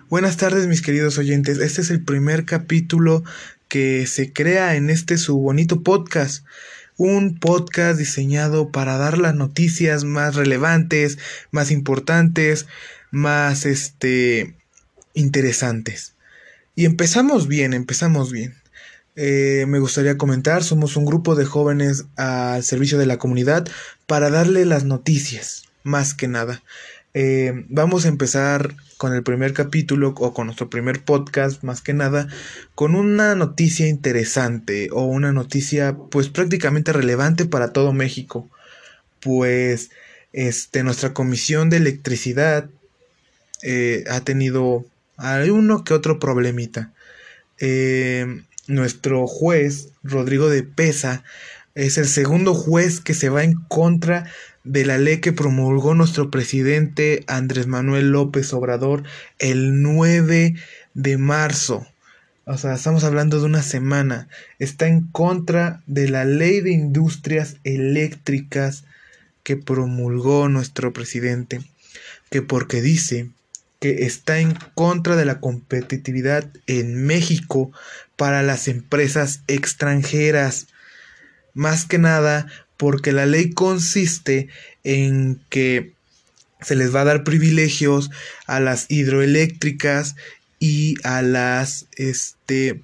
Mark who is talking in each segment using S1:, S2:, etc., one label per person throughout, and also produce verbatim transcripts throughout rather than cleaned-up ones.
S1: Buenas tardes, mis queridos oyentes. Este es el primer capítulo que se crea en este su bonito podcast. Un podcast diseñado para dar las noticias más relevantes, más importantes, más este interesantes. Y empezamos bien, empezamos bien. Eh, me gustaría comentar, somos un grupo de jóvenes al servicio de la comunidad para darle las noticias, más que nada. Eh, vamos a empezar con el primer capítulo o con nuestro primer podcast, más que nada, con una noticia interesante o una noticia pues prácticamente relevante para todo México. Pues este, nuestra comisión de electricidad eh, ha tenido uno que otro problemita. Eh, nuestro juez, Rodrigo de Pesa, es el segundo juez que se va en contra de la ley que promulgó nuestro presidente Andrés Manuel López Obrador el nueve de marzo. O sea, estamos hablando de una semana. Está en contra de la ley de industrias eléctricas que promulgó nuestro presidente, que porque dice que está en contra de la competitividad en México para las empresas extranjeras. Más que nada porque la ley consiste en que se les va a dar privilegios a las hidroeléctricas y a las este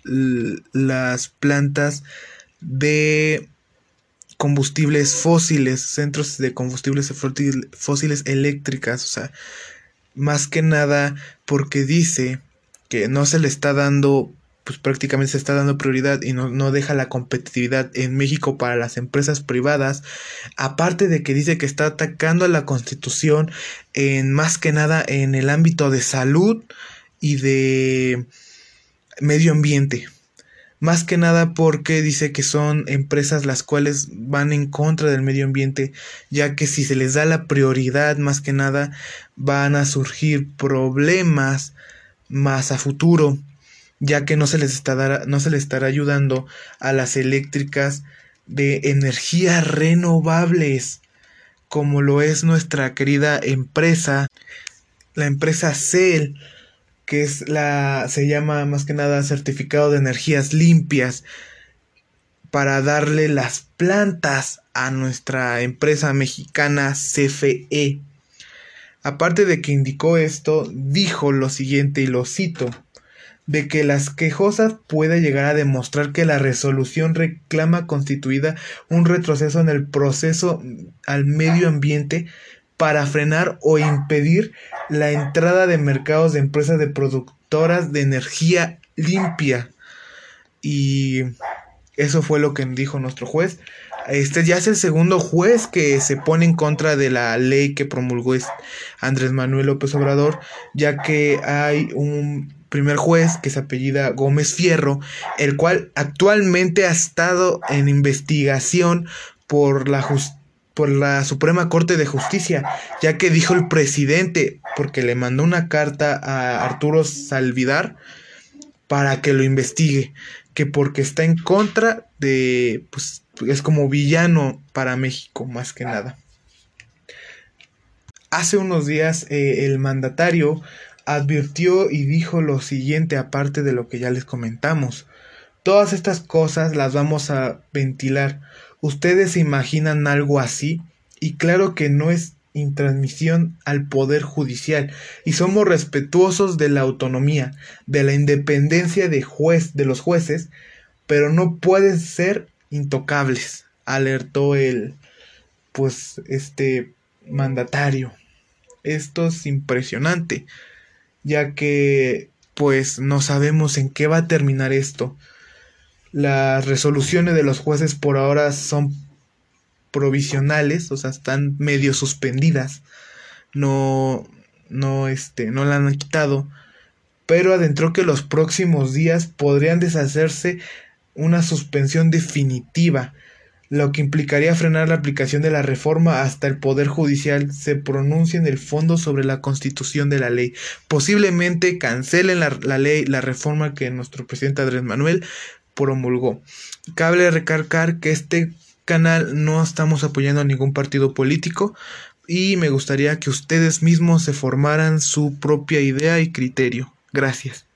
S1: las plantas de combustibles fósiles, centros de combustibles fósiles eléctricas, o sea, más que nada porque dice que no se le está dando, pues prácticamente se está dando prioridad y no, no deja la competitividad en México para las empresas privadas, aparte de que dice que está atacando a la Constitución en más que nada en el ámbito de salud y de medio ambiente. Más que nada porque dice que son empresas las cuales van en contra del medio ambiente, ya que si se les da la prioridad, más que nada van a surgir problemas más a futuro, ya que no se les estará, no se les estará ayudando a las eléctricas de energías renovables, como lo es nuestra querida empresa, la empresa C E L, que es la, se llama más que nada certificado de energías limpias, para darle las plantas a nuestra empresa mexicana C F E. Aparte de que indicó esto, dijo lo siguiente y lo cito: de que las quejosas puede llegar a demostrar que la resolución reclama constituida un retroceso en el proceso al medio ambiente para frenar o impedir la entrada de mercados de empresas de productoras de energía limpia. Y eso fue lo que dijo nuestro juez. Este ya es el segundo juez que se pone en contra de la ley que promulgó Andrés Manuel López Obrador, ya que hay un primer juez que se apellida Gómez Fierro, el cual actualmente ha estado en investigación por la justicia por la Suprema Corte de Justicia, ya que dijo el presidente, porque le mandó una carta a Arturo Salvidar para que lo investigue, que porque está en contra de, pues es como villano para México, más que nada. Hace unos días eh, el mandatario advirtió y dijo lo siguiente, aparte de lo que ya les comentamos: todas estas cosas las vamos a ventilar. ¿Ustedes se imaginan algo así? Y claro que no es intransmisión al Poder Judicial, y somos respetuosos de la autonomía, de la independencia de juez, de los jueces, pero no pueden ser intocables, alertó el, pues, este mandatario. Esto es impresionante, ya que, pues, no sabemos en qué va a terminar esto. Las resoluciones de los jueces por ahora son provisionales, o sea, están medio suspendidas. No, no, este, no la han quitado. Pero adentró que los próximos días podrían deshacerse una suspensión definitiva, lo que implicaría frenar la aplicación de la reforma hasta el Poder Judicial se pronuncie en el fondo sobre la constitución de la ley. Posiblemente cancelen la, la ley, la reforma que nuestro presidente Andrés Manuel promulgó. Cabe recalcar que este canal no estamos apoyando a ningún partido político y me gustaría que ustedes mismos se formaran su propia idea y criterio. Gracias.